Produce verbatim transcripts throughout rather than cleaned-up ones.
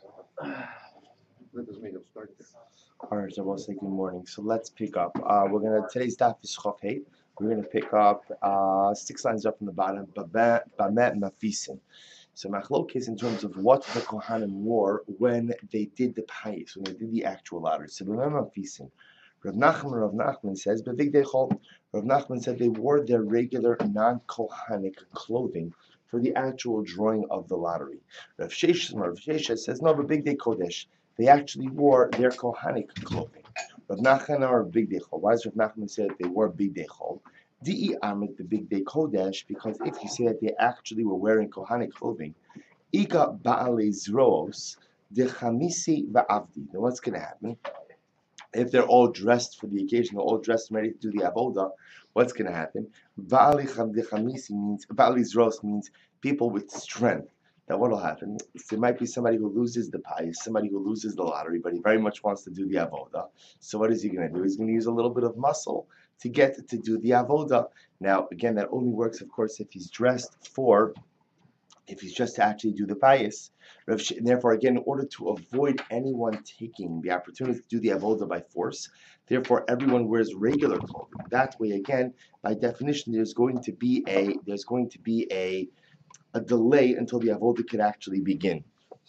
That doesn't mean he'll start there. All right, so we'll say good morning. So let's pick up. Uh, we're gonna today's daf is Chof Hey. We're gonna pick up uh, six lines up from the bottom. Bamet Bamet Mafisin. So machlokes in terms of what the Kohanim wore when they did the payis, when they did the actual lottery. So Bamet Mafisin. Rav Nachman Rav Nachman says, Bevig Dechol. Rav Nachman said they wore their regular non-Kohanic clothing for the actual drawing of the lottery. Rav Sheshes Rav Sheshes says, no, but Big Day Kodesh. They actually wore their Kohanic clothing. Rav Nachman or Big Day Chol. Why does Rav Nachman say that they wore Big Day Chol? Di Amit the Big Day Kodesh, because if you say that they actually were wearing Kohanic clothing, Ika Ba'ale Zroos, de Chamisi Ba'avdi. Now what's going to happen? If they're all dressed for the occasion, they're all dressed and ready to do the avoda, what's going to happen? Ba'ali Chamisi means, Ba'ali Zroos means people with strength. Now what will happen? There might be somebody who loses the pies, somebody who loses the lottery, but he very much wants to do the avoda. So what is he going to do? He's going to use a little bit of muscle to get to do the avoda. Now again, that only works, of course, if he's dressed for, if he's just to actually do the pious. Therefore, again, in order to avoid anyone taking the opportunity to do the avoda by force, therefore everyone wears regular clothing. That way, again, by definition, there's going to be a there's going to be a a delay until the avodah could actually begin.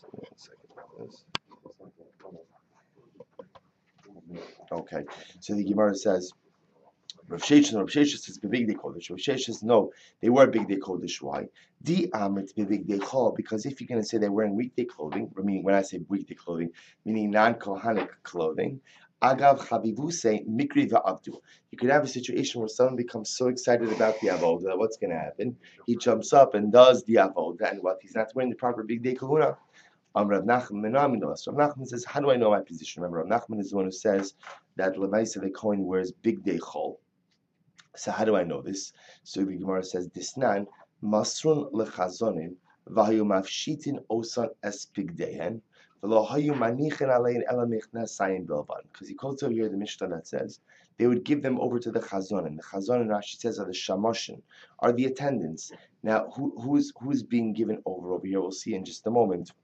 Okay, so the Gemara says, Rav Sheshes, Rav Sheshes says big day kodesh. Rav Sheshes, no, they wear big day kodesh. Why? Di amrit big day chol, because if you're going to say they're wearing weekday clothing, I mean when I say weekday clothing, meaning non-kohanic clothing. Agav chavivuse mikri va'avdu. You could have a situation where someone becomes so excited about the avodah, what's going to happen? He jumps up and does the avodah, and what? He's not wearing the proper big day kahuna. Um, Rav Nachman, Rav Nachman says, how do I know my position? Remember, Rav Nachman is the one who says that Lemaisa the Kohen wears big day chol. So how do I know this? So the Gemara says, Disnan masrun lechazonim v'hayu mafshitin osan es pigdehen v'lo hayu manichin alein ela mechnasayim bilvan. Because he quotes over here the Mishnah that says they would give them over to the chazonim. The chazonim, Rashi says, are the shamoshin, are the attendants. Now, who, who's who's being given over over here? We'll see in just a moment.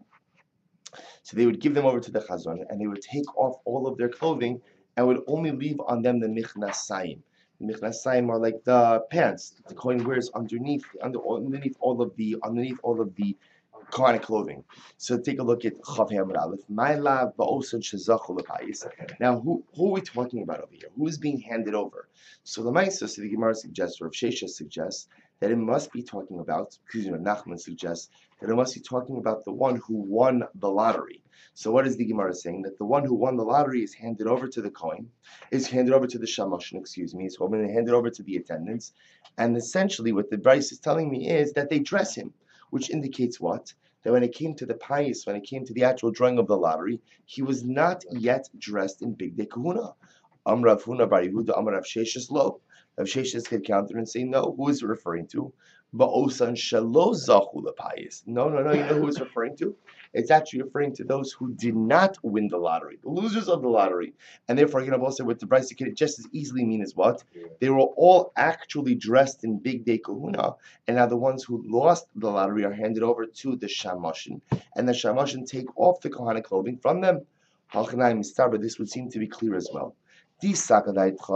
So they would give them over to the chazon, and they would take off all of their clothing and would only leave on them the michnasayim. The michnasayim are like the pants that the Kohen wears underneath, under, underneath all of the underneath all of the Kohanic clothing. So take a look at Chav Hamad Aleph. My lav ba'osan shezachu lepayis. Now, who who are we talking about over here? Who is being handed over? So the Maisa, so the Gemara suggests, or Rav Sheshes suggests, that it must be talking about, excuse me, Nachman suggests, that it must be talking about the one who won the lottery. So what is the Gemara saying? That the one who won the lottery is handed over to the Kohen, is handed over to the Shamoshin, excuse me, is handed over to the attendants, and essentially what the Bryce is telling me is that they dress him, which indicates what? That when it came to the pious, when it came to the actual drawing of the lottery, he was not yet dressed in Big Day Kahuna. Amrav Huna Bar Yehuda Amrav Sheshes Lo. Rav Sheshes could counter and say, no, who is it referring to? Ba'osan Shelo Zachu L'Payis. No, no, no, you know who it's referring to? It's actually referring to those who did not win the lottery, the losers of the lottery. And therefore, you know, also with the Bryce, it could just as easily mean as what? They were all actually dressed in Big Day Kahuna, and now the ones who lost the lottery are handed over to the Shamoshin, and the Shamoshin take off the Kohanic clothing from them. Halchanai this would seem to be clear as well. Because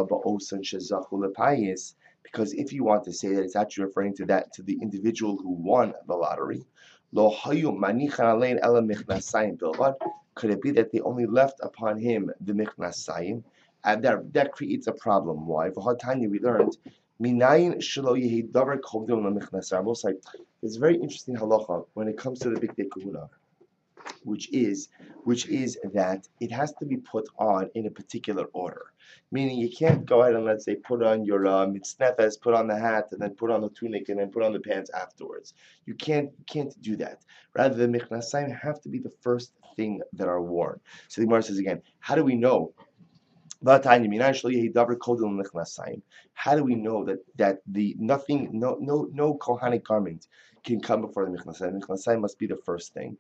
if you want to say that it's actually referring to that to the individual who won the lottery, could it be that they only left upon him the michnasayim? And that, that creates a problem. Why? We learned it's very interesting halacha when it comes to the Big Day Kahuna, which is which is that it has to be put on in a particular order. Meaning you can't go ahead and, let's say, put on your uh, mitznefes, put on the hat, and then put on the tunic, and then put on the pants afterwards. You can't you can't do that. Rather, the michnasayim have to be the first thing that are worn. So the Gemara says again, how do we know How do we know that that the nothing, no no no kohanic garment can come before the michnasayim? Michnasayim must be the first thing.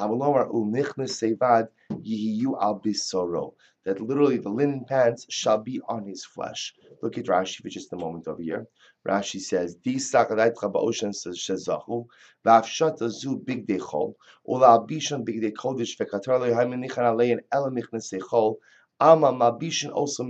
That literally the linen pants shall be on his flesh. Look at Rashi for just a moment over here. Rashi says, "Di sakadaytcha ba'oshen shezachu va'afshata zu big dechol ula abishan big dekodesh vekatar lo haymenichan alein ela michnasei chol." Ama mabishin also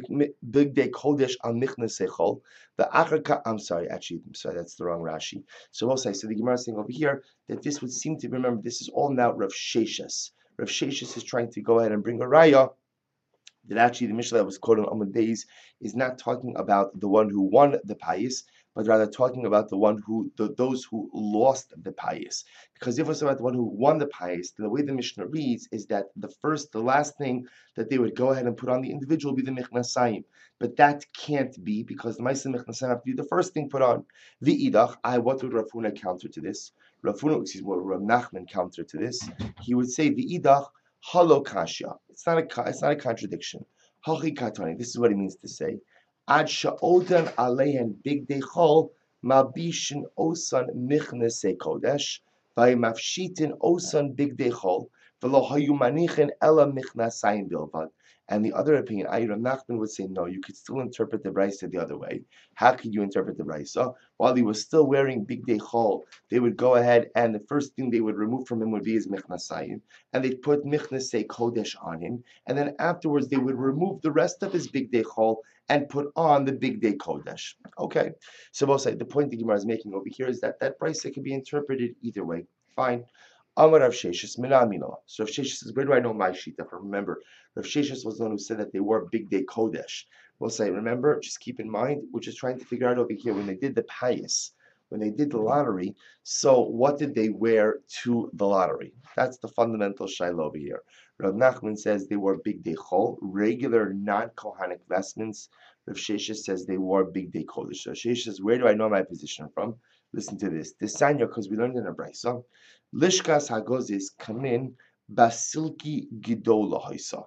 big day kodesh al michnesechol. The achaka. I'm sorry, actually, I'm sorry, that's the wrong Rashi. So we'll say. So the Gemara is saying over here that this would seem to be, remember, this is all now Rav Sheshes. Rav Sheshes is trying to go ahead and bring a raya that actually the Mishnah that was quoted on Amud Beis is not talking about the one who won the payis, but rather talking about the one who, the, those who lost the payis. Because if it was about the one who won the payis, then the way the Mishnah reads is that the first, the last thing that they would go ahead and put on the individual would be the michnasayim. But that can't be because the Ma'aseh michnasayim have to be the first thing put on. The idach, I what would Rav Huna counter to this? Rav Huna, excuse me, Rav Nachman counter to this. He would say the idach. Halo kashya. It's not a it's not a contradiction. Hachi katani. This is what he means to say. Ad sha'odan alehen big dechol mabishin osan michnesei kodesh vayimafshitin osan big dechol v'lo hayu manichin ela michnasayim bilvad. And the other opinion, Ayram Nachman would say, no, you could still interpret the Brisa the other way. How could you interpret the Brisa? While he was still wearing big day chol, they would go ahead and the first thing they would remove from him would be his michnasayim, and they'd put michnasei kodesh on him, and then afterwards they would remove the rest of his big day chol and put on the big day kodesh. Okay, so we'll say the point the Gemara is making over here is that that Brisa can be interpreted either way. Fine. Amar Rav Sheshes Minamino. So Rav Sheshes says, where do I know my shita from? Remember, Rav Sheshes was the one who said that they wore big day kodesh. We'll say, remember, just keep in mind, we're just trying to figure out over here when they did the payas, when they did the lottery. So what did they wear to the lottery? That's the fundamental shaila over here. Rav Nachman says they wore big day chol, regular non-kohanic vestments. Rav Sheshes says they wore big day kodesh. So Rav Sheshes says, where do I know my position from? Listen to this. This sanya, because we learned in a brayso. Lishkas hagozis kamin basilki gidola haisa.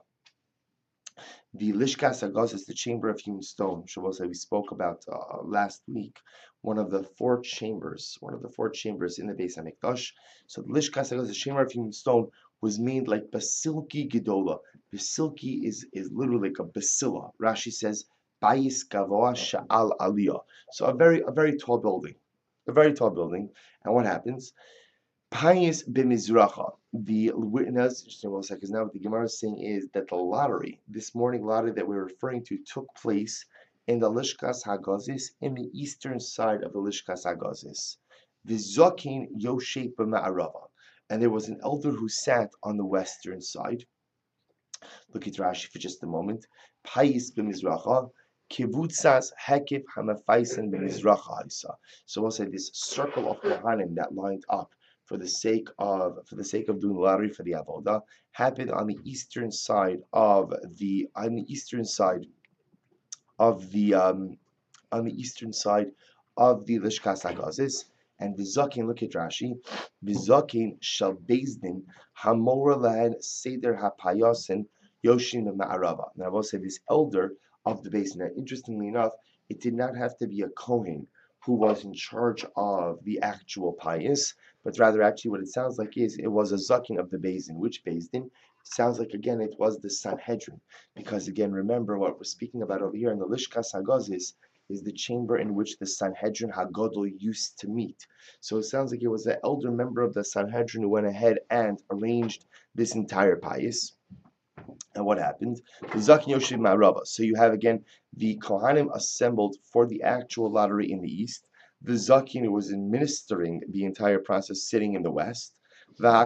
The Lishkas hagozis, the chamber of hewn stone, Shavuos we spoke about uh, last week. One of the four chambers, one of the four chambers in the Beis Hamikdash. So the Lishkas hagozis, the chamber of hewn stone, was made like basilki gidola. Basilki is is literally like a basila. Rashi says bayis gavoa sha'al aliyah. So a very a very tall building, a very tall building. And what happens? Payis b'mizracha. The witness, just one second, now what the Gemara is saying is that the lottery, this morning lottery that we're referring to, took place in the Lishkas Hagazis, in the eastern side of the Lishkas Hagazis. The Zokin Yoshe b'ma'arava. And there was an elder who sat on the western side. Look at Rashi for just a moment. Payis b'mizracha. Kivutzas hekif hamafaisen b'mizracha. So we'll say this circle of Kohanim that lined up for the sake of for the sake of doing the lottery for the avoda happened on the eastern side of the on the eastern side of the um, on the eastern side of the Lishkas Hagazis. And Vizakin, look at Rashi, Vizakin shall Bezdin Hamora Lahan Seder Hapayasin Yoshin Ma'arava. Now I will say this elder of the basin. Now, interestingly enough, it did not have to be a Kohen who was in charge of the actual payas, but rather actually what it sounds like is it was a zakin of the basin. Which basin? Sounds like again it was the Sanhedrin, because again remember what we're speaking about over here in the Lishkas Hagazis is the chamber in which the Sanhedrin Hagadol used to meet. So it sounds like it was an elder member of the Sanhedrin who went ahead and arranged this entire payas. And what happened? So you have again the Kohanim assembled for the actual lottery in the east. The Zakin was administering the entire process sitting in the west. And the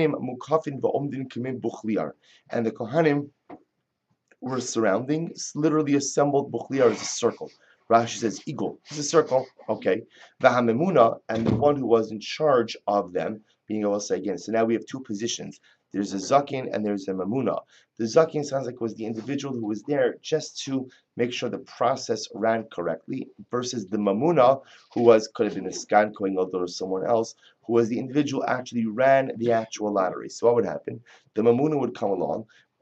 Kohanim were surrounding, literally assembled Bukhliar as a circle. Rashi says eagle. It's a circle. Okay. Vahamemuna, and the one who was in charge of them, being able to say again. So now we have two positions. There's a Zakin and there's a Mamuna. The Zakin sounds like was the individual who was there just to make sure the process ran correctly, versus the Mamuna, who was, could have been a Skan Kohen Gadol or someone else, who was the individual actually ran the actual lottery. So what would happen? The Mamuna would come along,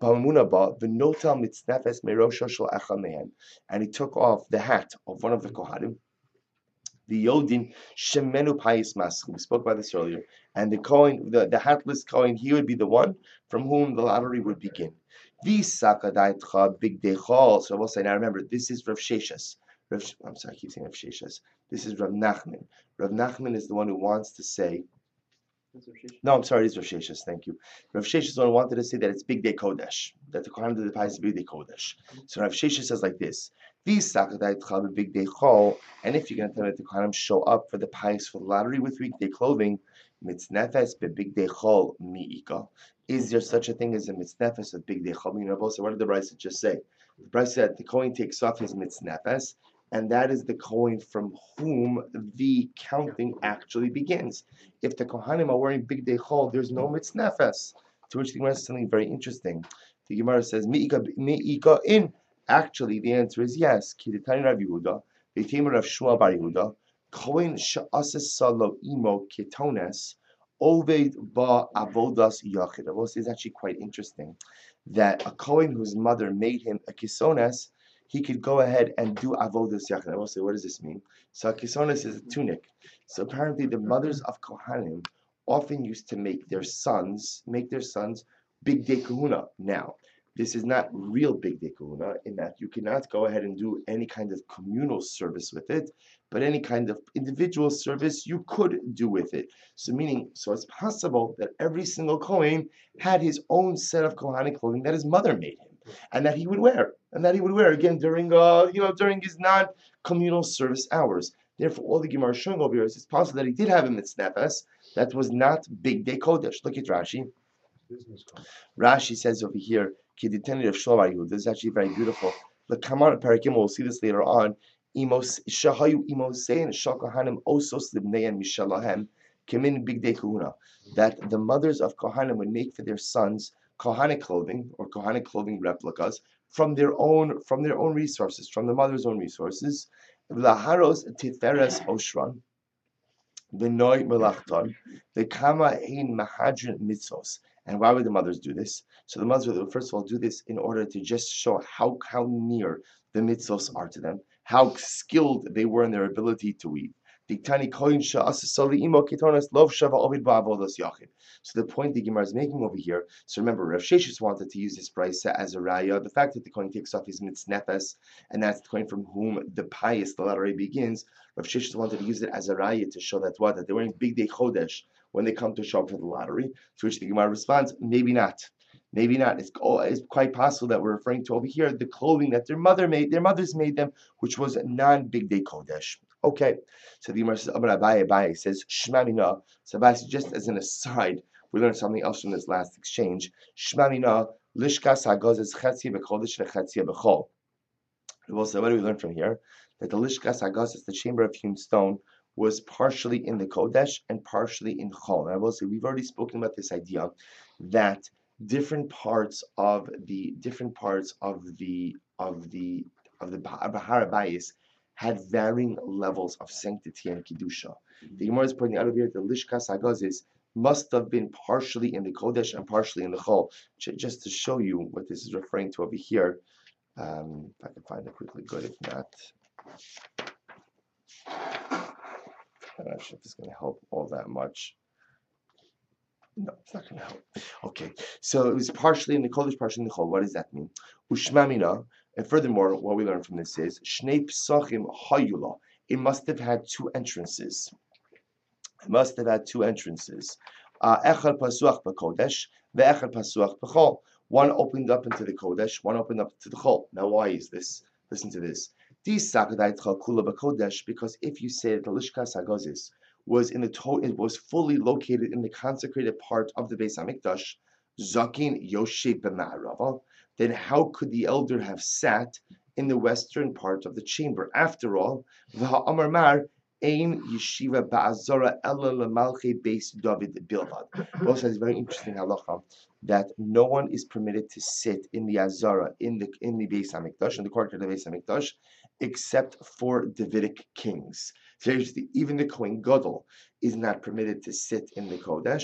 Ba'amunah v'notel mitznefes merosho shel echad mehem, and he took off the hat of one of the Kohanim. The Yodin Shemenu Pais Maschu. We spoke about this earlier. And the Kohen, the, the hatless Kohen, he would be the one from whom the lottery would begin. Visakadaitcha Big Dechol. So I will say, now remember, this is Rav Sheshas. Rav, I'm sorry, I keep saying Rav Sheshas. This is Rav Nachman. Rav Nachman is the one who wants to say, no, I'm sorry, it's Rav Sheshas, thank you. Rav Sheshas is the one who wanted to say that it's Big Day Kodesh, that the Kohen of the Pais is Big Day Kodesh. So Rav Sheshas says like this, Visakadaitcha Big Dechol. And if you're going to tell me that the Kohanim show up for the Pais for the lottery with weekday clothing, mitznefes bebig dechol miika. Is there such a thing as a mitznefes of big dechol? You know, what did the Brisa just say? The Brisa said the Kohen takes off his mitznefes, and that is the Kohen from whom the counting actually begins. If the Kohanim are wearing big dechol, there's no mitznefes. To which the Gemara says something very interesting. The Gemara says miika miika in. Actually, the answer is yes. Kidetani Rav Yehuda. The Tamer of Shmuel Bar Yehuda, Kohen she'ases salo imo ketones, oved ba avodas yachid. I will say it's actually quite interesting that a Kohen whose mother made him a kisones, he could go ahead and do avodas yachid. I will say, what does this mean? So a kisones is a tunic. So apparently, the mothers of Kohanim often used to make their sons make their sons big day kahuna. Now, this is not real big day kahuna in that you cannot go ahead and do any kind of communal service with it, but any kind of individual service you could do with it. So meaning, so it's possible that every single Kohen had his own set of Kohanic clothing that his mother made him, and that he would wear, and that he would wear again during, uh, you know, during his non-communal service hours. Therefore, all the Gemara showing over here is it's possible that he did have him at Snefes. That was not big day Kodesh. Look at Rashi. Rashi says over here, this is actually very beautiful. The Kamar Parakim, we'll see this later on. Shahayu imosein shakahanim osos libneyan mishalahem kimin big day kahuna. That the mothers of Kohanim would make for their sons Kohanic clothing or Kohanic clothing replicas from their own from their own resources, from the mother's own resources. Laharos tiferes oshran. V'noi melachton. V'kama hein mahadrin mitzvos. And why would the mothers do this? So the mothers would first of all do this in order to just show how, how near the mitzvos are to them, how skilled they were in their ability to weave. So the point the Gemara is making over here, so remember, Rav Sheshis wanted to use this brisa as a raya. The fact that the Kohen takes off his mitznefes, and that's the Kohen from whom the pious, the lottery begins, Rav Sheshis wanted to use it as a raya to show that what? That they're wearing big day chodesh when they come to show up for the lottery, to which the Gemara responds, maybe not. Maybe not. It's, it's quite possible that we're referring to over here the clothing that their mother made, their mothers made them, which was non-big day kodesh. Okay, so the Gemara says, Amar Abaye, Abaye says, Shema Mina. So Abaye, just as an aside, we learned something else from this last exchange. Shema Mina, Lishkas HaGazes Chetzia B'Kodesh V'Chetzia B'Chol. So what do we learn from here? That the Lishkas HaGazes, the chamber of hewn stone, was partially in the Kodesh and partially in Chol. And I will say, we've already spoken about this idea that different parts of the different parts of the of the of the Bahar Bayis had varying levels of sanctity and kedusha. The Gemara is pointing out over here that the Lishkas HaGazes must have been partially in the Kodesh and partially in the Chol. Just to show you what this is referring to over here, um, if I can find it quickly, good. If not, I'm not sure if it's going to help all that much. No, it's not going to help. Okay, so it was partially in the Kodesh, partially in the Chol. What does that mean? Ushmamina. And furthermore, what we learn from this is Shnei Psachim Hayula. It must have had two entrances. It must have had two entrances. Echad Pasuach B'Kodesh, ve'echad Pasuach B'Chol. One opened up into the Kodesh, one opened up to the Chol. Now, why is this? Listen to this. Because if you say that the Lishkas HaGazes was in the to- it was fully located in the consecrated part of the Beis Hamikdash, Zakin Yoshe b'Ma'arava, then how could the elder have sat in the western part of the chamber? After all, V'ha'amar Mar Ein Yeshiva Ba'azara Ella L'Malchei Beis David Bilvad. Also, it's very interesting halacha that no one is permitted to sit in the Azara in the in the Beis Hamikdash, in the courtyard of the Beis Hamikdash, except for Davidic kings. Seriously, even the Kohen Gadol is not permitted to sit in the Kodesh.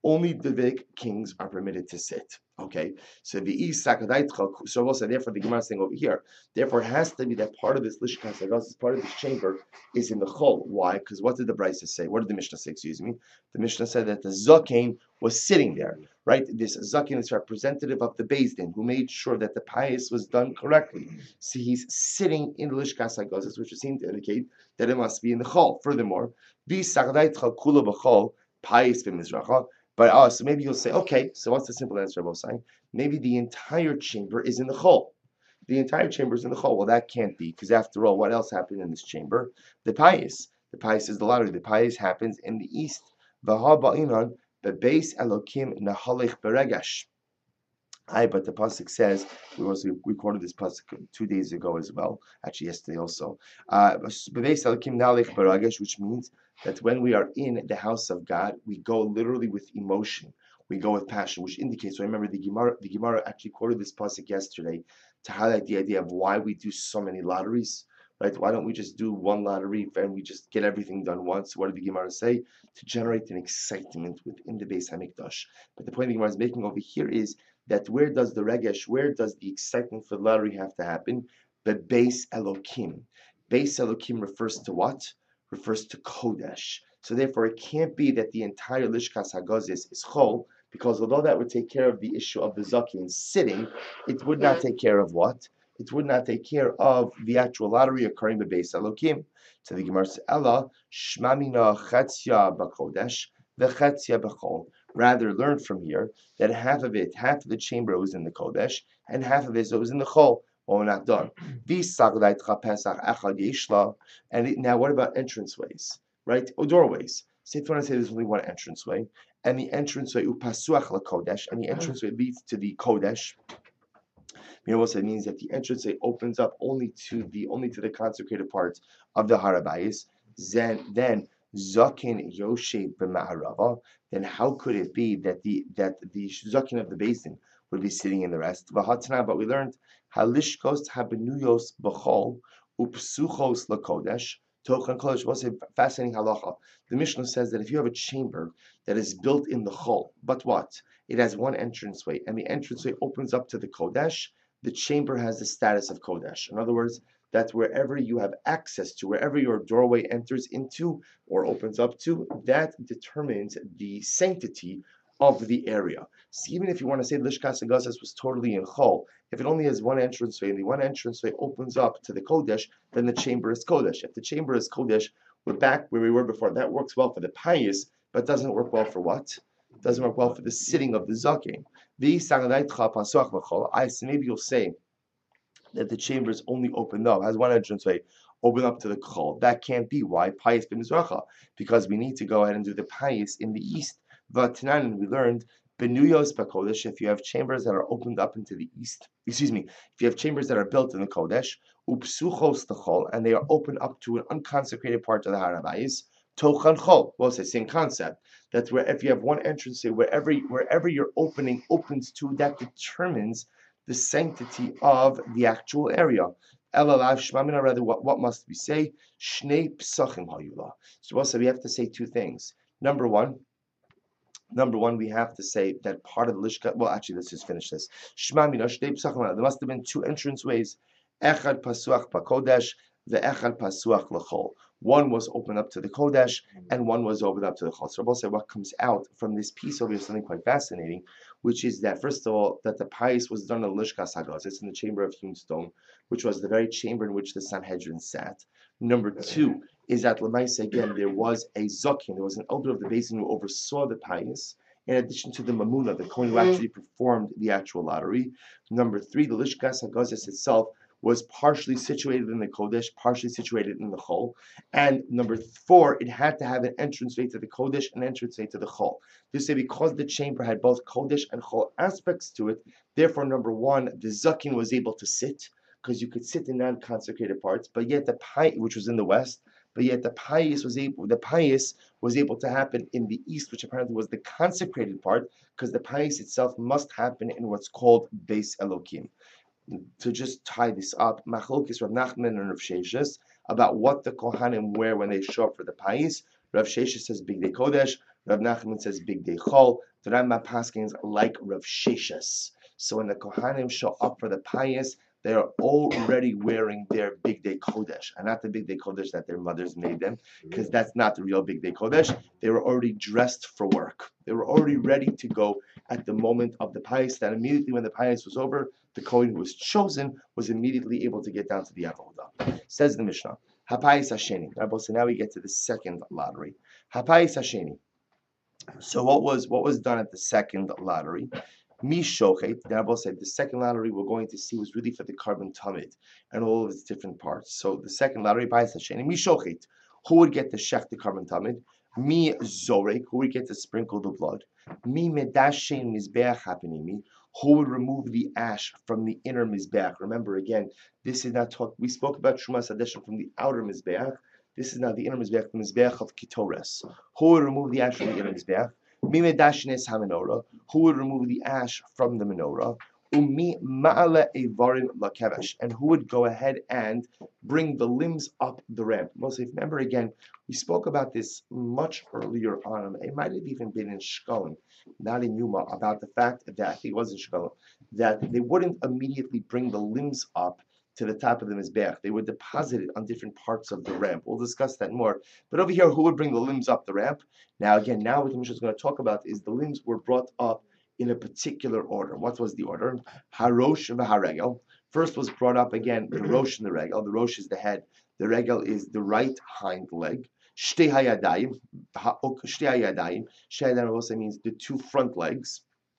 only Davidic kings are permitted to sit. Okay, so the East Sakadaitcha, so also therefore the Gemara is saying over here, therefore it has to be that part of this Lishkas Hagas, part of this chamber, is in the Chol. Why? Because what did the Brisa say? What did the Mishnah say? Excuse me. The Mishnah said that the Zaken was sitting there, right? This Zaken is representative of the Beis Din, who made sure that the pious was done correctly. So he's sitting in the Lishkas Hagas, which would seem to indicate that it must be in the Chol. Furthermore, the Sakadaitcha Kula B'Chol, pious b'Mizracha. But uh, so maybe you'll say, okay, so what's the simple answer of saying? Maybe the entire chamber is in the Chol. The entire chamber is in the Chol. Well, that can't be, because after all, what else happened in this chamber? The pious. The pious is the lottery. The pious happens in the east. V'ha ba'inan bebeis Elokim nahalech beregash. Aye, but the pasuk says, we also we quoted this pasuk two days ago as well, actually yesterday also. Uh, bebeis Elokim nahalech beregash, which means that when we are in the house of God, we go literally with emotion. We go with passion, which indicates. So I remember the Gemara. The Gemara actually quoted this pasuk yesterday to highlight the idea of why we do so many lotteries. Right? Why don't we just do one lottery and we just get everything done once? What did the Gemara say? To generate an excitement within the Beis Hamikdash. But the point the Gemara is making over here is that where does the regesh, where does the excitement for the lottery have to happen? But Beis Elokim. Beis Elokim refers to what? Refers to Kodesh. So therefore, it can't be that the entire Lishkas Hagazis is Chol, because although that would take care of the issue of the Zakin sitting, it would not take care of what? It would not take care of the actual lottery occurring by Beis Elokim. So the Gemara says, Ella, Shmamina Chatzia B'Kodesh, V'Chatzia B'Chol. Rather, learn from here that half of it, half of the chamber was in the Kodesh, and half of it was in the Chol. Well, we're not done. And it, now, what about entranceways, right? Or doorways. Say if you want to say there's only one entranceway, and the entranceway upasuach lakodesh, and the entranceway leads to the kodesh. You know what it means? That the entranceway opens up only to the only to the consecrated parts of the harabayis. Then, then zakin yoshe b'ma'arava. Then how could it be that the that the zakin of the basin would be sitting in the rest? But we learned halishkos habenuyos b'chol upsuchos lakodesh. Tochan kodesh was a fascinating halacha. The Mishnah says that if you have a chamber that is built in the chol, but what? It has one entranceway, and the entranceway opens up to the kodesh. The chamber has the status of kodesh. In other words, that wherever you have access to, wherever your doorway enters into or opens up to, that determines the sanctity of the area. So even if you want to say Lishkas Hagazis was totally in Chol, if it only has one entranceway and the one entranceway opens up to the Kodesh, then the chamber is Kodesh. If the chamber is Kodesh, we're back where we were before. That works well for the pious, but doesn't work well for what? Doesn't work well for the sitting of the Zaken. I so maybe you'll say that the chamber is only opened up, has one entranceway, open up to the Chol. That can't be. Why? Pious b'Mizracha. Because we need to go ahead and do the pious in the east. V'tanan, we learned, Benuyos b'Kodesh, if you have chambers that are opened up into the east, excuse me, if you have chambers that are built in the Kodesh, upsuchos l'chol, and they are open up to an unconsecrated part of the Harabayis, tochan chol. Well, it's the same concept. That's where if you have one entrance, wherever wherever your opening opens to, that determines the sanctity of the actual area. Elalav shmamina, rather, what, what must we say? Shnei psachim hayula. So also we have to say two things. Number one, Number one, we have to say that part of the lishka. Well, actually, let's just finish this. Shmamina shnei psachim. There must have been two entranceways. Echad pasuach b'kodesh, the echad pasuach l'chol. One was open up to the Kodesh, and one was opened up to the Chol. So Rabbi said what comes out from this piece over here is something quite fascinating, which is that, first of all, that the pious was done in Lishkas Hagazis. It's in the chamber of hewn stone, which was the very chamber in which the Sanhedrin sat. Number two is that, Lamaisa, again, there was a Zakin, there was an elder of the basin who oversaw the pious, in addition to the Mamuna, the Kohen who actually performed the actual lottery. Number three, the Lishkas Hagazis itself was partially situated in the Kodesh, partially situated in the Chol. And number four, it had to have an entranceway to the Kodesh and an entranceway to the Chol. They say because the chamber had both Kodesh and Chol aspects to it, therefore, number one, the Zakin was able to sit, because you could sit in non-consecrated parts, but yet the Pai, which was in the west, but yet the pious was able, the pious was able to happen in the east, which apparently was the consecrated part, because the pious itself must happen in what's called Beis Elokim. To just tie this up, Machlokes Rav Nachman and Rav Sheshes about what the Kohanim wear when they show up for the pious. Rav Sheshes says Bigdei Kodesh. Rav Nachman says big day chol. The Rambam paskins like Rav Sheshas. So when the Kohanim show up for the pious, they are already wearing their big day kodesh, and not the big day kodesh that their mothers made them, because that's not the real big day kodesh. They were already dressed for work. They were already ready to go at the moment of the pious. That immediately when the pious was over, the Kohen who was chosen was immediately able to get down to the avodah. Says the Mishnah, Hapayis Hasheni. So now we get to the second lottery. Hapayis Hasheni. So what was what was done at the second lottery? Mi shochet. The Rabbi said the second lottery we're going to see was really for the carbon tamid and all of its different parts. So the second lottery, Hapayis Hasheni. Mi shochet. Who would get to shech the carbon tamid? Mi zorek. Who would get to sprinkle the blood? Mi medashen mizbeach hapenimi. Who would remove the ash from the inner mizbeach? Remember again, this is not talk. We spoke about Trumas Hadeshim from the outer mizbeach. This is now the inner mizbeach, the mizbeach of Ketores. Who would remove the ash from the inner mizbeach? Mi medashnes hamenorah. Who would remove the ash from the menorah? Umi ma'ale evarim lakevesh. And who would go ahead and bring the limbs up the ramp? Mostly, remember again, we spoke about this much earlier on. It might have even been in Shkolim, not in Yuma, about the fact that, I think it was in Shkolim, that they wouldn't immediately bring the limbs up to the top of the Mizbeach. They would deposit it on different parts of the ramp. We'll discuss that more. But over here, who would bring the limbs up the ramp? Now again, now what the Mishnah is going to talk about is the limbs were brought up in a particular order. What was the order? Harosh v'haregel. First was brought up again the rosh and the regel. The rosh is the head. The regel is the right hind leg. Shtei hayadayim. Shtei hayadayim. Shtei hayadayim also means the two front legs.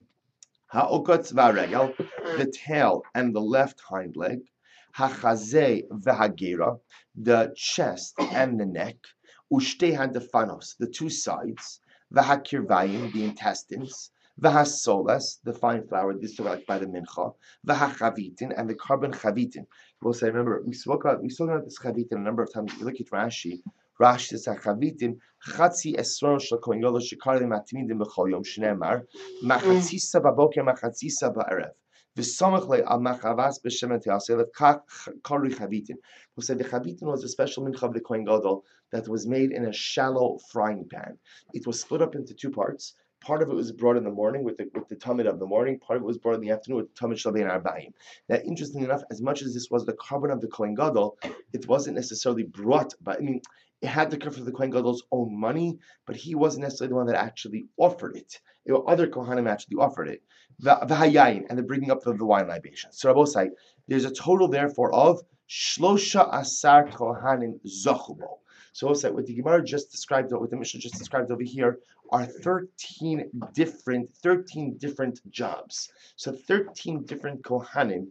Ha'okotz v'haregel. The tail and the left hind leg. Hachazeh v'hagira. The chest and the neck. Ushtei hadafanos. The two sides. V'hakirvayim. The intestines. V'hasolas, the fine flour, this is like by the mincha. V'hachavitin, and the carbon chavitin. We'll say, remember, we spoke about we spoke about this chavitin a number of times. If you look at Rashi, Rashi says chavitin chatzi esron shel kohen gadol shekarim matimidim b'chol yom shneimar machatzisa b'boker machatzisa b'erev v'samach le al machavas b'shem te'asel kach kari chavitin. We'll say the chavitin was a special mincha of the kohen gadol that was made in a shallow frying pan. It was split up into two parts. Part of it was brought in the morning with the with the tamid of the morning. Part of it was brought in the afternoon with tamid shalbein arbaim. Now, interestingly enough, as much as this was the carbon of the kohen gadol, it wasn't necessarily brought by. I mean, it had to come from the kohen gadol's own money, but he wasn't necessarily the one that actually offered it. It was other kohanim actually offered it. V'hayayin, and the bringing up of the wine libation. So Rabbosai, there's a total therefore of shlosha asar kohanim zochubo. So also, what the Gemara just described, what the Mishnah just described over here, are thirteen different, thirteen different jobs. So thirteen different Kohanim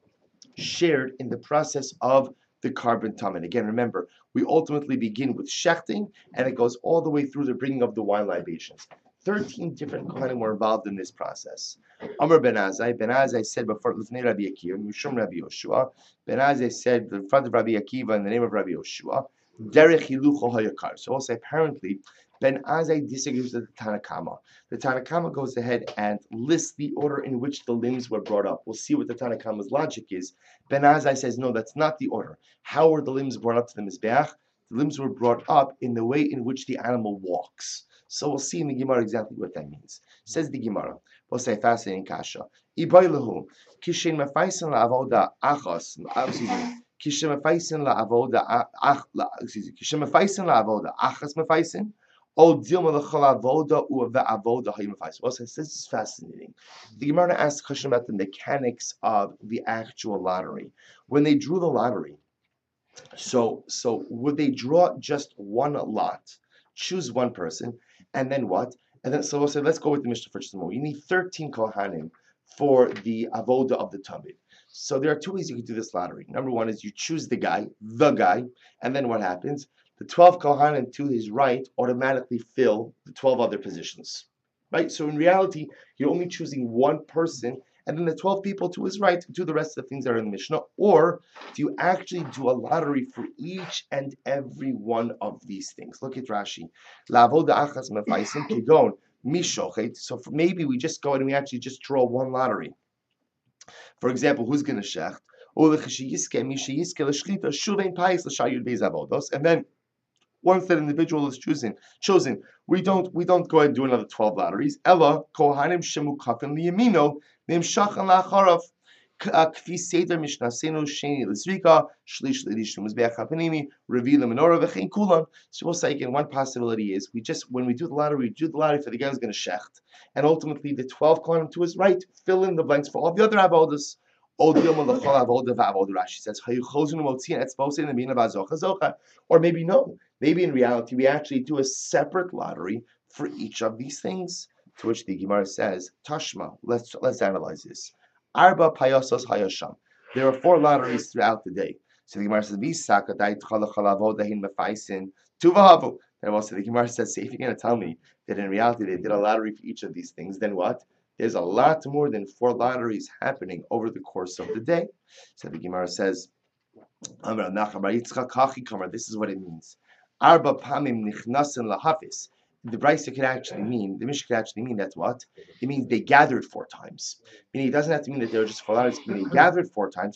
shared in the process of the carbon tamid. Again, remember, we ultimately begin with shechting, and it goes all the way through the bringing of the wine libations. Thirteen different Kohanim were involved in this process. Amr Ben Azai, Ben Azai said before Lifnei Rabbi Akiva, Mishum Rabbi Yoshua. Ben Azai said in front of Rabbi Akiva in the name of Rabbi Yoshua. Derech hilucho hayakar. So also apparently Ben Azai disagrees with the Tanakama. The Tanakama goes ahead and lists the order in which the limbs were brought up. We'll see what the Tanakama's logic is. Ben Azai says no, that's not the order. How were the limbs brought up to the Mizbeach? The limbs were brought up in the way in which the animal walks. So we'll see in the Gemara exactly what that means. Says the Gemara. We'll say fascinating kasha. Ibaylahu kishin mafaisan la'avoda achas. Excuse me. Kishem la'avoda ach excuse me. Kishem la'avoda achas mafaisin. O dilma l'chalavoda u ve'avoda hayimafais. Well, this is fascinating. The Gemara asks a question about the mechanics of the actual lottery. When they drew the lottery, so so would they draw just one lot, choose one person, and then what? And then so we'll say, let's go with the Mishnah for just a moment. You need thirteen kohanim for the avoda of the tamid. So there are two ways you can do this lottery. Number one is you choose the guy, the guy, and then what happens? The twelve kohanim to his right automatically fill the twelve other positions, right? So in reality, you're only choosing one person, and then the twelve people to his right do the rest of the things that are in the Mishnah. Or do you actually do a lottery for each and every one of these things? Look at Rashi. La'avoda achas mefaisim kigon mishochet. So for maybe we just go and we actually just draw one lottery. For example, who's going to shecht? And then Once that individual is chosen, chosen, we don't we don't go ahead and do another twelve lotteries. Ella kohanim shemu kafin liyamino nimshachan lacharav. Kfi seder mishnasenu sheni l'zrika shlish l'dishnu mizbeach hapanimi reveal the menorah v'chein kulan. So we'll say again, one possibility is we just when we do the lottery, we do the lottery for the guy who's going to shecht, and ultimately the twelve kohanim to his right fill in the blanks for all the other avodas. Or maybe no. Maybe in reality we actually do a separate lottery for each of these things. To which the Gemara says, Tashma, let's let's analyze this. Arba payasos hayasham. There are four lotteries throughout the day. So the Gemara says, Tuvahavu. And also the Gemara says, say, if you're going to tell me that in reality they did a lottery for each of these things, then what? There's a lot more than four lotteries happening over the course of the day. So the Gemara says, this is what it means. Arba pamim nichnasin lahafis. The Brisa could actually mean, the Mishnah could actually mean that's what? It means they gathered four times. Meaning it doesn't have to mean that they were just four lotteries, but they gathered four times.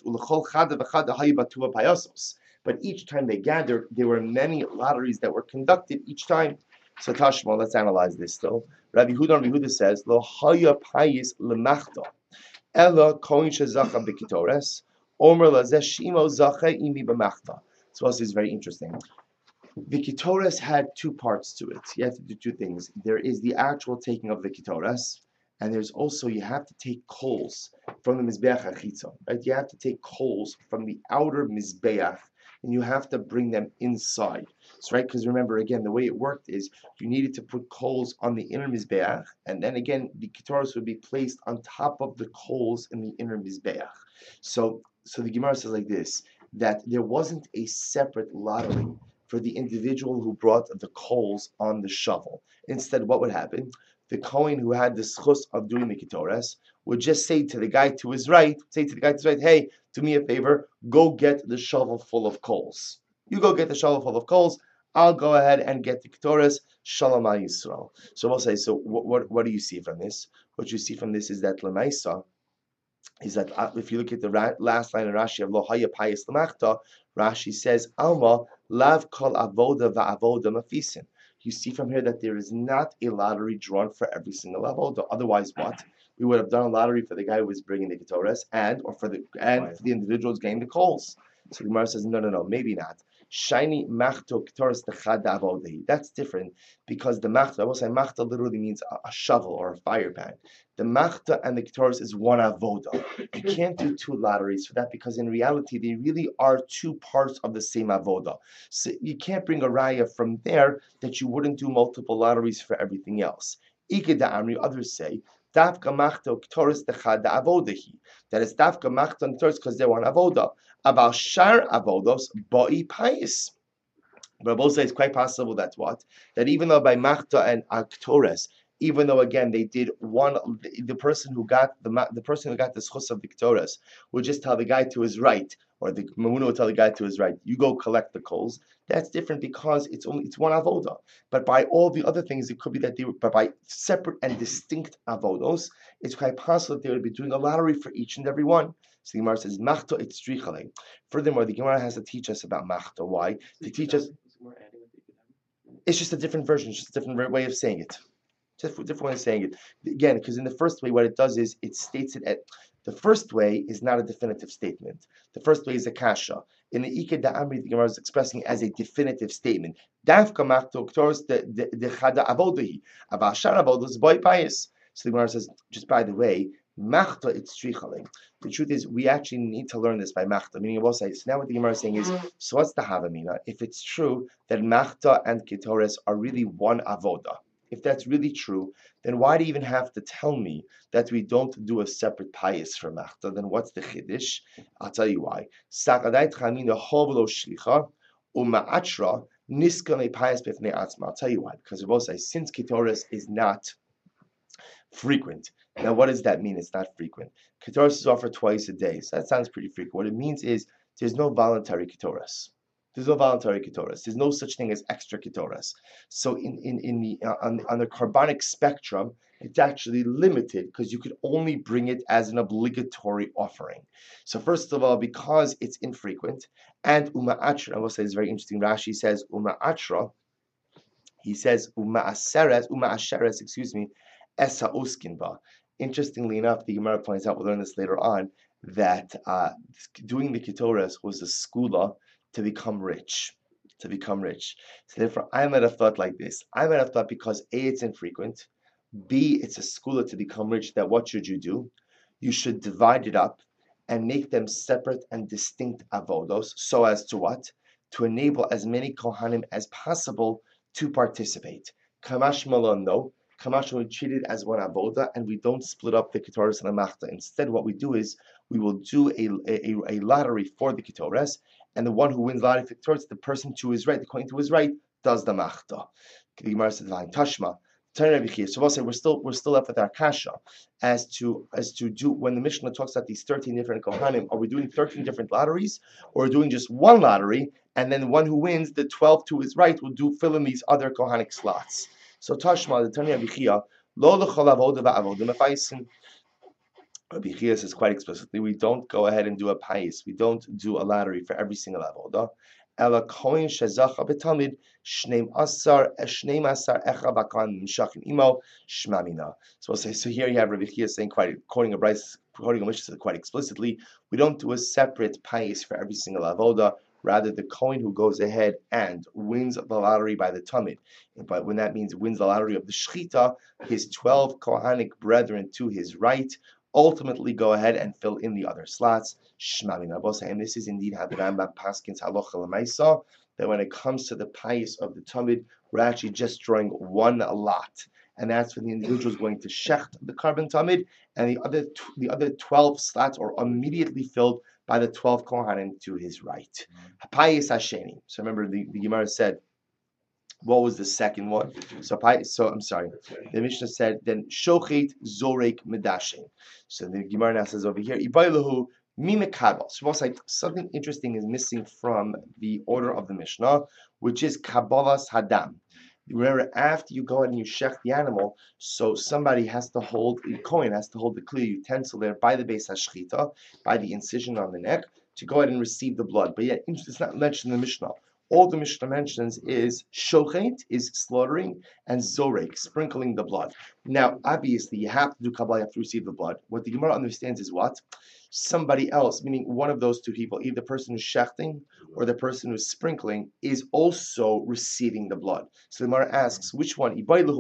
But each time they gathered, there were many lotteries that were conducted each time. So Tashma, let's analyze this still. Rabbi Huda, Rabbi Huda says, Lo haya payis lemachta, ella koin shezacha b'kitores, omer lazeh shimo zacha imi b'machta. So this is very interesting. The Ketores had two parts to it. You have to do two things. There is the actual taking of the Ketores, and there's also, you have to take coals from the Mizbeach HaChitzon, right? You have to take coals from the outer Mizbeach, and you have to bring them inside. So, right, because remember, again, the way it worked is you needed to put coals on the inner Mizbeach, and then again, the Ketores would be placed on top of the coals in the inner Mizbeach. So, so the Gemara says like this, that there wasn't a separate lottery for the individual who brought the coals on the shovel. Instead, what would happen? The Kohen who had the schus of doing the Ketores would just say to the guy to his right, say to the guy to his right, hey, do me a favor, go get the shovel full of coals. You go get the shovel full of coals, I'll go ahead and get the Ketores, Shalom al Yisrael. So we'll say, so what, what, what do you see from this? What you see from this is that Lemaisa, is that uh, if you look at the ra- last line of Rashi of Lo Haya Payis Lamachta, Rashi says, Alma, Lav Kol Avoda Va'avoda Mafisin. You see from here that there is not a lottery drawn for every single avoda. Otherwise, what? We would have done a lottery for the guy who was bringing the Ketores and or for the and for the individuals getting the coals. So the Gemara says, no, no, no, maybe not. Shiny machto Ketores techad avodahi. That's different because the machta, I will say machta literally means a, a shovel or a fire pan. The machta and the Ketores is one avoda. You can't do two lotteries for that because in reality they really are two parts of the same avoda. So you can't bring a raya from there that you wouldn't do multiple lotteries for everything else. Ike da amri, others say, Dafka machta Ketores techad avodahi. That is dafka machta and Ketores because they're one avoda. About shar avodos boi pais. But both say it's quite possible that what? That even though by Machta and Ketores, even though again they did one, the person who got the the person who got the schus of the Ketores would just tell the guy to his right, or the Mamuna would tell the guy to his right, you go collect the coals. That's different because it's only it's one avoda. But by all the other things, it could be that they were, but by separate and distinct avodos, it's quite possible that they would be doing a lottery for each and every one. So the Gemara says, Machto itzrichale. Furthermore, the Gemara has to teach us about Machto. Why? To teach us. It's just a different version, it's just a different way of saying it. Just a different way of saying it. Again, because in the first way, what it does is it states it at. The first way is not a definitive statement. The first way is a kasha. In the Ike da Amri, the Gemara is expressing it as a definitive statement. Dafka Machto Ketores the the chada avodahi. Avashar avodos boy payis. So the Gemara says, just by the way, Machta itzrichale. The truth is, we actually need to learn this by Machta. Meaning, I will say, so now what the Gemara is saying is, so what's the Havamina? If it's true that Machta and Ketores are really one avoda, if that's really true, then why do you even have to tell me that we don't do a separate payis for Machta? Then what's the Chiddush? I'll tell you why. Sakadait chamina hovlo shlicha uma'achra niskan payis b'fnei atzma. I'll tell you why. Because I will say, since Ketores is not frequent. Now, what does that mean? It's not frequent. Ketores is offered twice a day, so that sounds pretty frequent. What it means is there's no voluntary Ketores. There's no voluntary ketoras. There's no such thing as extra ketoras. So in, in, in the uh, on, on the carbonic spectrum, it's actually limited because you could only bring it as an obligatory offering. So first of all, because it's infrequent, and Uma Atra, I will say it's very interesting. Rashi says Uma Atra, he says Uma Aseres, Uma Asheres, excuse me, Esa Uskinba. Interestingly enough, the Gemara points out, we'll learn this later on, that uh, doing the ketoras was a skula to become rich, to become rich. So therefore, I might have thought like this. I might have thought because A, it's infrequent, B, it's a skula to become rich, that what should you do? You should divide it up and make them separate and distinct avodos, so as to what? To enable as many kohanim as possible to participate. Kamash malon, no. Kamash, we treat it as one avoda, and we don't split up the ketoras and the machta. Instead, what we do is we will do a, a, a lottery for the ketoras, and the one who wins the lottery for ketoras, the person to his right, according to his right, does the machta. The Gemara says, Tashma. So we'll say we're still we're still left with our kasha as to as to do when the Mishnah talks about these thirteen different kohanim. Are we doing thirteen different lotteries, or doing just one lottery, and then the one who wins, the twelve to his right, will do fill in these other kohanic slots? So Tashma, the Tanya Bichia, lo l'chol avoda va'avodim efaisin. Rabbi Chia says quite explicitly, we don't go ahead and do a pais. We don't do a lottery for every single avoda. Ela kohen shezacha betamid shneim asar shneim asar echa bakan mishakin imo shmamina. So we'll say. So here you have Rabbi Chia saying quite, quoting a Bryce, quoting a Mishnah quite explicitly, we don't do a separate pais for every single avoda. Rather, the kohen who goes ahead and wins the lottery by the tamid, but when that means wins the lottery of the shchita, his twelve kohanic brethren to his right ultimately go ahead and fill in the other slots. And this is indeed how the Rambam paskins halacha l'maisa, that when it comes to the payis of the tamid, we're actually just drawing one lot, and that's when the individual is going to shecht the carbon tamid, and the other the other twelve slots are immediately filled by the twelve kohanim to his right. Payis hasheni. So remember, the, the Gemara said, what was the second one? So, so I'm sorry. The Mishnah said then shochet zorek medashin. So the Gemara now says over here, ibaylahu mimekabel. So we'll say something interesting is missing from the order of the Mishnah, which is kabbalas hadam. Remember, after you go ahead and you shech the animal, so somebody has to hold, the kohen has to hold the clear utensil there by the base hashchita, by the incision on the neck, to go ahead and receive the blood. But yet, it's not mentioned in the Mishnah. All the Mishnah mentions is shochet, is slaughtering, and zorek, sprinkling the blood. Now, obviously, you have to do Kabbalah, you have to receive the blood. What the Gemara understands is what? Somebody else, meaning one of those two people, either the person who's shechting or the person who's sprinkling, is also receiving the blood. So the Gemara asks, which one?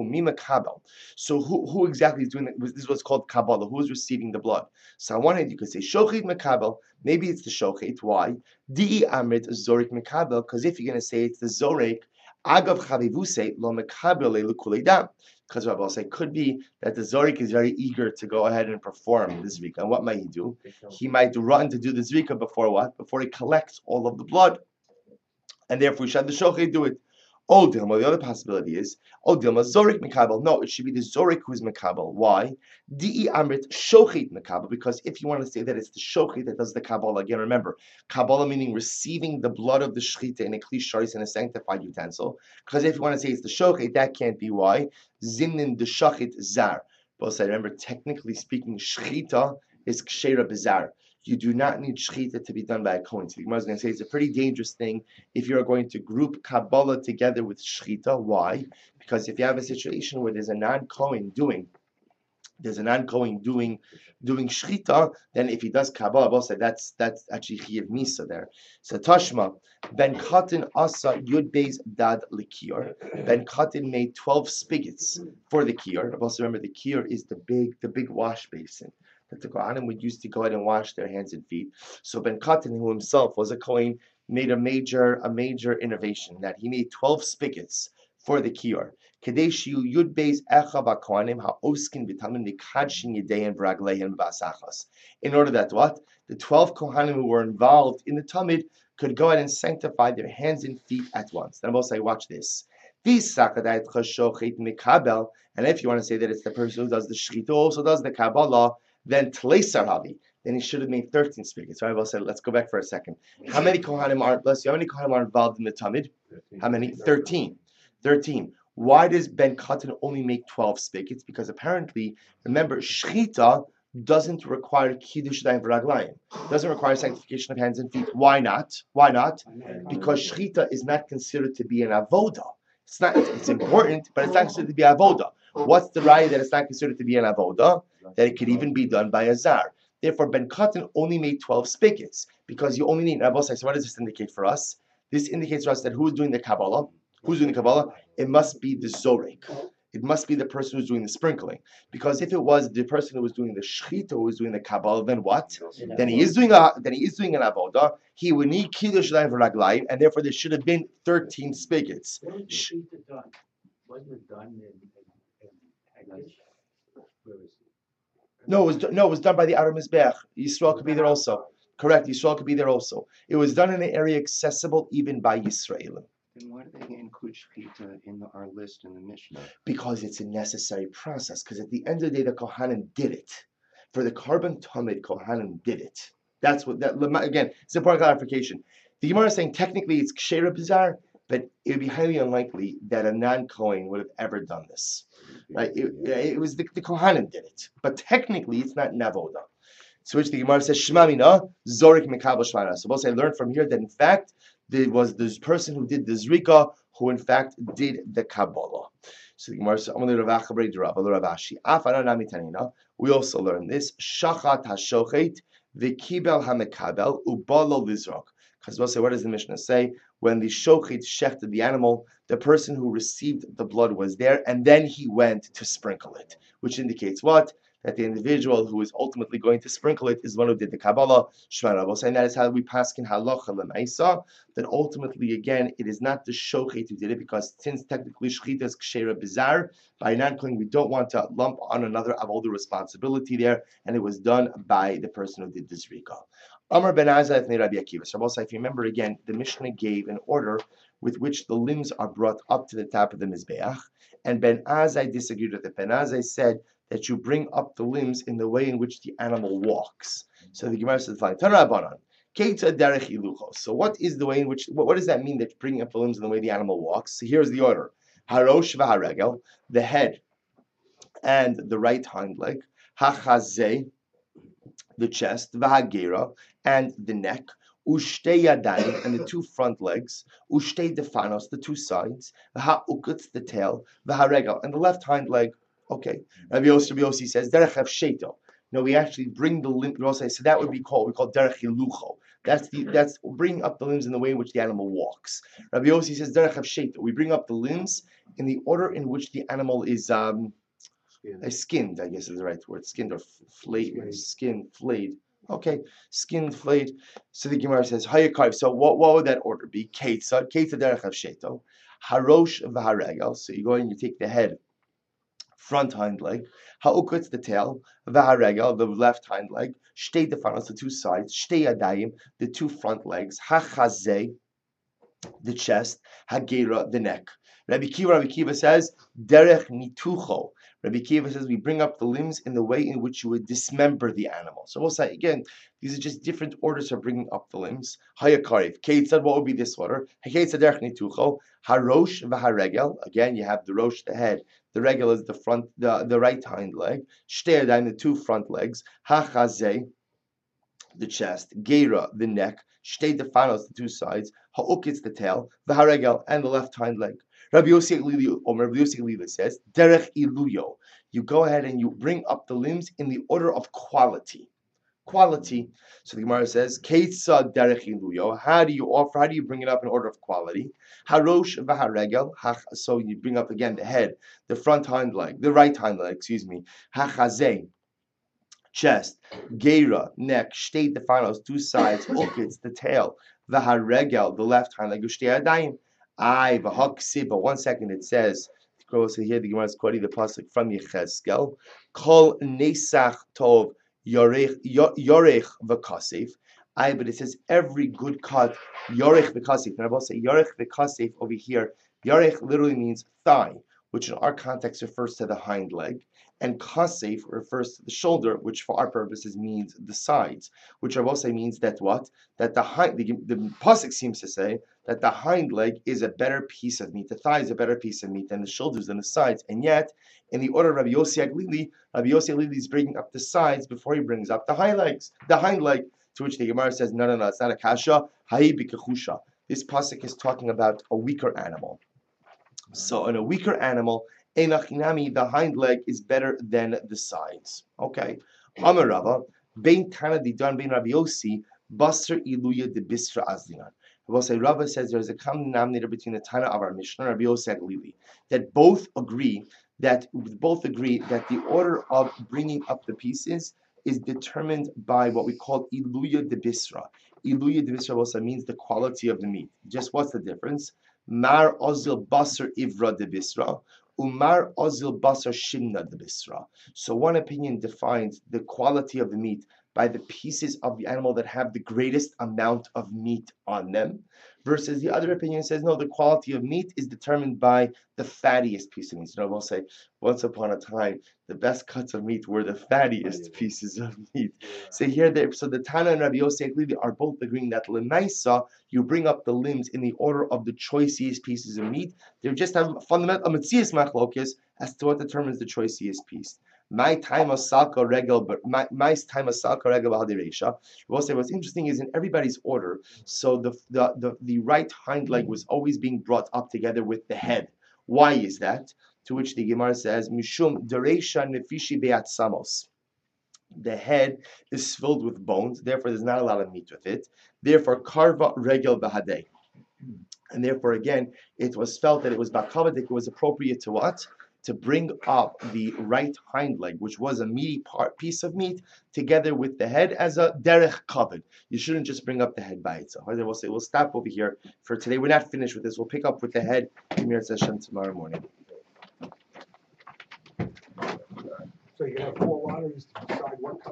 So who, who exactly is doing it? This is what's called Kabbalah. Who is receiving the blood? So on one hand, you could say shochet mekabel. Maybe it's the shochet. Why? Di amrit zorik mekabel. Because if you're going to say it's the zorek, agav chavivuse lo mekabel lekulei. Because Rabbi will say, could be that the Zorik is very eager to go ahead and perform the Zrika. And what might he do? He might run to do the Zrika before what? Before he collects all of the blood. And therefore, should the Shochet do it? Oh, Dilma, the other possibility is, oh, Dilma, Zorik Mekabel. No, it should be the Zorik who is Mekabel. Why? Di Amrit Shochet Mekabel. Because if you want to say that it's the Shochet that does the Kabbalah, again, remember, Kabbalah meaning receiving the blood of the Shechita in a Kli Sharis in a sanctified utensil. Because if you want to say it's the Shochet, that can't be why. Zimnin the Shachit Zar. Both say, remember, technically speaking, Shechita is Kshera Bizar. You do not need shechita to be done by a kohen. So the Gemara is going to say it's a pretty dangerous thing if you're going to group Kabbalah together with shechita. Why? Because if you have a situation where there's a non-kohen doing, there's a non-kohen doing doing shechita, then if he does Kabbalah, we'll say that's that's actually chiyav misa there. So Tashma, Ben Katan asa yud beis dad likir. Ben Katan made twelve spigots for the kiyur. Also remember the kiyur is the big the big wash basin that the Kohanim would use to go ahead and wash their hands and feet. So Ben Katan, who himself was a Kohen, made a major a major innovation that he made twelve spigots for the kiyur. Kadeshiu yud beis echa b'kohanim ha'oskin v'tamim nikadshin yedein v'ragleihin b'asachas. In order that what? The twelve Kohanim who were involved in the Tamid could go ahead and sanctify their hands and feet at once. Then I will say, watch this. And if you want to say that it's the person who does the shechita also does the Kabbalah, then Tleisar Havi, then he should have made thirteen spigots. So I said, let's go back for a second. How many Kohanim are, bless you, how many Kohanim are involved in the Tamid? How many? thirteen. thirteen. Why does Ben Katan only make twelve spigots? Because apparently, remember, Shchita doesn't require Kiddush Dayim V'Raglayim. Doesn't require sanctification of hands and feet. Why not? Why not? Because Shchita is not considered to be an avoda. It's not. It's important, but it's not considered to be avoda. What's the right that it's not considered to be an avoda? That it could even be done by a zar. Therefore, Ben Katan only made twelve spigots because you only need. So what does this indicate for us? This indicates for us that who's doing the Kabbalah? Who's doing the Kabbalah? It must be the Zorek. It must be the person who's doing the sprinkling. Because if it was the person who was doing the Shechita who was doing the Kabbalah, then what? Yeah. Then he is doing a then he is doing an Avodah. He would need Kiddush Shadayim V'Raglayim, and therefore there should have been thirteen spigots. When was the Shechita done? Wasn't it done in, in, in Where is it? No, it was no, it was done by the Aram Mizbeach. Yisrael could be there also. Correct, Yisrael could be there also. It was done in an area accessible even by Yisraelim. Then why do they include Shechita in the, our list in the Mishnah? Because it's a necessary process. Because at the end of the day, the Kohanim did it. For the Karban Tamid, Kohanim did it. That's what, that again, it's important clarification. The Gemara is saying technically it's Ksheira Bizarre, but it would be highly unlikely that a non-Kohen would have ever done this. Right? It, it was the, the Kohanim did it. But technically it's not Navoda. So which the Gemara says, Shema Mina, Zorik Mekabel Shvara. So both I learned from here that in fact, there was this person who did the Zrika, who in fact did the Kabbalah. So the Gemara says, we also learn this, Shachat HaShochet, V'kibel HaMekabel, Ubalo Lizrok. Because we'll say, what does the Mishnah say? When the Shochet shechted the animal, the person who received the blood was there, and then he went to sprinkle it, which indicates what? That the individual who is ultimately going to sprinkle it is one who did the Kabbalah. And that is how we pass in halacha l'maisa. That ultimately, again, it is not the shochet who did it, because since technically shechita is ksheira bizarre, by non-killing, we don't want to lump on another of all the responsibility there, and it was done by the person who did the zrika. Amar ben Azai ifnei Rabbi Akiva. So also, if you remember again, the Mishnah gave an order with which the limbs are brought up to the top of the mizbeach, and Ben Azai disagreed with it. Ben Azai said that you bring up the limbs in the way in which the animal walks. So the Gemara says, "Fine, Tanabanan, Keita derech iluchos." So what is the way in which? What, what does that mean? That bringing up the limbs in the way the animal walks? So here's the order: Harosh v'haregel, the head and the right hind leg; Hachazeh, the chest; V'hagera, and the neck; Ushtei yadayim, and the two front legs; Ushtei defanos, the two sides; V'ha'ukutz, the tail; V'haregel, and the left hind leg. Okay, Rabbi Yossi, Rabbi Yossi says derech sheto. No, we actually bring the limb. So that would be called we call derech hilucho. That's the that's bringing up the limbs in the way in which the animal walks. Rabbi Yossi says derech sheto. We bring up the limbs in the order in which the animal is um, skinned. I guess is the right word. Skinned or flayed. Skin flayed. Okay, skinned flayed. So the Gemara says hayakarv. So what what would that order be? Keitza keitza derech sheto. Harosh v'haregel. So you go and you take the head, front hind leg, ha'ukutz, the tail, v'haregel, the left hind leg, shtei defanos, the two sides, shtei yadayim, the two front legs, hachazeh, the chest, hagera, the neck. Rabbi Kiva, Rabbi Kiva says, derech nitucho. Rabbi Kiva says we bring up the limbs in the way in which you would dismember the animal. So we'll say again, these are just different orders for bringing up the limbs. Hayakariv. Kate said, what would be this order? Kate said, derech nitucho. Harosh v'haregel. Again, you have the rosh, the head. The regel is the front, the, the right hind leg. Shtei yadayim, the two front legs. Hachazeh, the chest. Gera, the neck. Shtei defanos, the two sides. Ha'ukitz, the tail. V'haregel, and the left hind leg. Rabbi Yossi Glila says, derech iluyo. You go ahead and you bring up the limbs in the order of quality. Quality. So the Gemara says, Keitza derech iluyo. How do you offer? How do you bring it up in order of quality? Harosh v'haregel. So you bring up again the head, the front hind leg, the right hind leg. Excuse me. Hachazeh, chest. Gera, neck. Shtei defanos, two sides. Ukitz, the tail. V'haregel, the left hind leg. Ushtei yadayim. I v'haksiba. One second, it says. Go so here. The Gemara is quoting the pasuk from Yechezkel. Kol nesach tov yorech yorech v'kasif. I, but it says every good cut yorech v'kasif. And I will say yorech v'kasif over here. Yorech literally means thigh, which in our context refers to the hind leg, and kasef refers to the shoulder, which for our purposes means the sides, which Rabbi means that what? That the hind, the, the pasuk seems to say that the hind leg is a better piece of meat, the thigh is a better piece of meat than the shoulders and the sides, and yet in the order of Rabbi Yossi Aglili, Rabbi Yossi Aglili is bringing up the sides before he brings up the hind legs, the hind leg. To which the Gemara says, no, no, no, it's not a kasha. Hai b'kechusha. This pasuk is talking about a weaker animal. So in a weaker animal, enachinami, the hind leg is better than the sides. Okay. Amar Rava, bein Tana didan bein Rabbi Yossi, basar iluya de bisra azlinan. Rava says there is a common denominator between the Tana of our Mishnah and Rabbi Yossi Aglili, that both agree that both agree that the order of bringing up the pieces is determined by what we call iluya de bisra. Iluya de bisra also means the quality of the meat. Just what's the difference? Mar ozil basar ivra de bisra, umar ozil basar shimna de bisra. So one opinion defines the quality of the meat by the pieces of the animal that have the greatest amount of meat on them, versus the other opinion says, no, the quality of meat is determined by the fattiest piece of meat. So I will say, once upon a time, the best cuts of meat were the fattiest pieces of meat. So here, they, so the Tana and Rabbi Yossi Aglili are both agreeing that l'maisa, you bring up the limbs in the order of the choicest pieces of meat. They just have fundamental ametzias machlokes as to what determines the choicest piece. My time of salka regel, but my my time of salka regel b'hadireisha. We'll say what's interesting is in everybody's order. So the, the the the right hind leg was always being brought up together with the head. Why is that? To which the Gemara says, Mishum dereisha nefishi be'atzamos. The head is filled with bones, therefore there's not a lot of meat with it. Therefore, karva regel b'hadei. And therefore, again, it was felt that it was bakavadik, it was appropriate to what? To bring up the right hind leg, which was a meaty part, piece of meat, together with the head as a derech kavod. You shouldn't just bring up the head by itself. We'll say we'll stop over here for today. We're not finished with this. We'll pick up with the head tomorrow morning. So you have four lotteries to decide what